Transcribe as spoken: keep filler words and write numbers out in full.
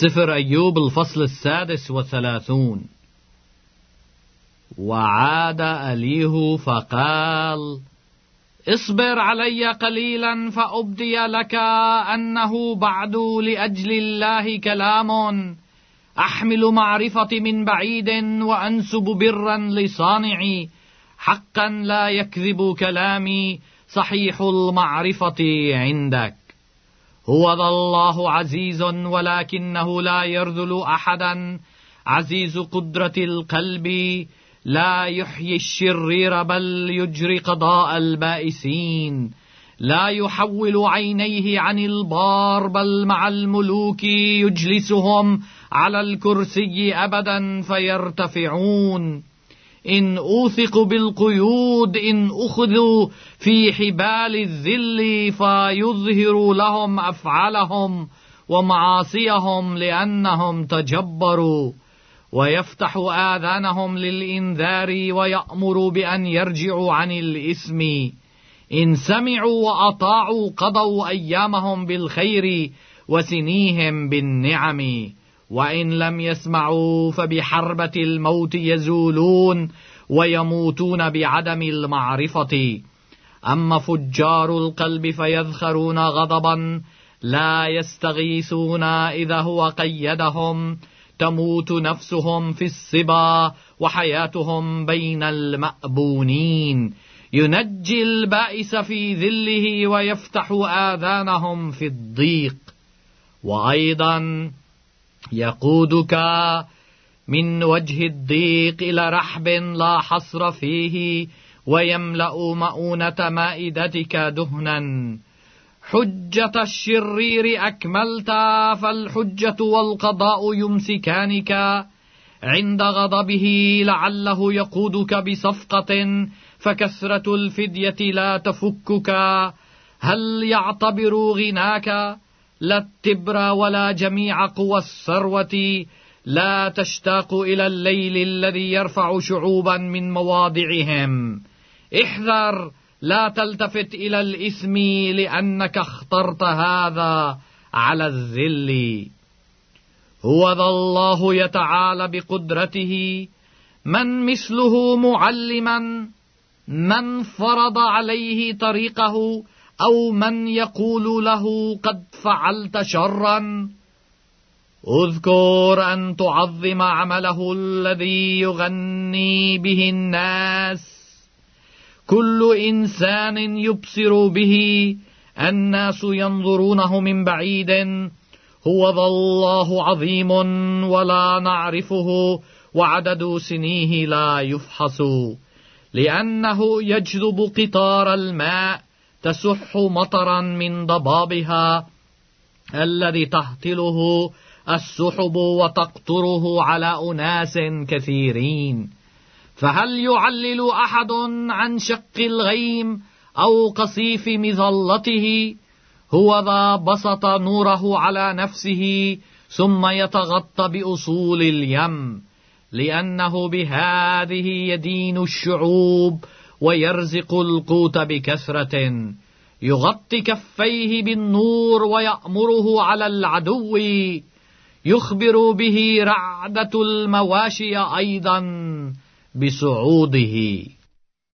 سفر أيوب الفصل السادس وثلاثون. وعاد أليه فقال: اصبر علي قليلا فأبدي لك أنه بعد لأجل الله كلام، أحمل معرفة من بعيد وأنسب برا لصانعي، حقا لا يكذب كلامي، صحيح المعرفة عندك. هو ذا الله عزيز ولكنه لا يرذل أحدا، عزيز قدرة القلب، لا يحيي الشرير بل يجري قضاء البائسين، لا يحول عينيه عن البار بل مع الملوك يجلسهم على الكرسي أبدا فيرتفعون. إن أوثق بالقيود، إن أخذوا في حبال الذل، فيظهر لهم أفعالهم ومعاصيهم لأنهم تجبروا، ويفتح آذانهم للإنذار ويأمر بأن يرجعوا عن الإثم. إن سمعوا وأطاعوا قضوا أيامهم بالخير وسنيهم بالنعم، وإن لم يسمعوا فبحربة الموت يزولون ويموتون بعدم المعرفة. أما فجار القلب فيذخرون غضبا، لا يستغيثون إذا هو قيدهم، تموت نفسهم في الصبا وحياتهم بين المأبونين. ينجي البائس في ذله ويفتح آذانهم في الضيق. وأيضا يقودك من وجه الضيق إلى رحب لا حصر فيه، ويملأ مؤونة مائدتك دهنا. حجة الشرير أكملت، فالحجة والقضاء يمسكانك عند غضبه، لعله يقودك بصفقة، فكثرة الفدية لا تفكك. هل يعتبر غناك؟ لا التبر ولا جميع قوى الثروة، لا تشتاق إلى الليل الذي يرفع شعوبا من مواضعهم. احذر، لا تلتفت إلى الإثم، لأنك اخترت هذا على الذل. هو ذا الله يتعالى بقدرته، من مثله معلما؟ من فرض عليه طريقه؟ أو من يقول له قد فعلت شرا؟ اذكر أن تعظم عمله الذي يغني به الناس. كل إنسان يبصر به، الناس ينظرونه من بعيد. هو ذا الله عظيم ولا نعرفه، وعدد سنيه لا يفحص. لأنه يجذب قطار الماء، تسح مطرا من ضبابها، الذي تهطله السحب وتقطره على أناس كثيرين. فهل يعلل أحد عن شق الغيم أو قصيف مظلته؟ هو ذا بسط نوره على نفسه، ثم يتغطى بأصول اليم، لأنه بهذه يدين الشعوب ويرزق القوت بكثرة. يغطي كفيه بالنور ويأمره على العدو، يخبر به رعدة المواشي أيضا بصعوده.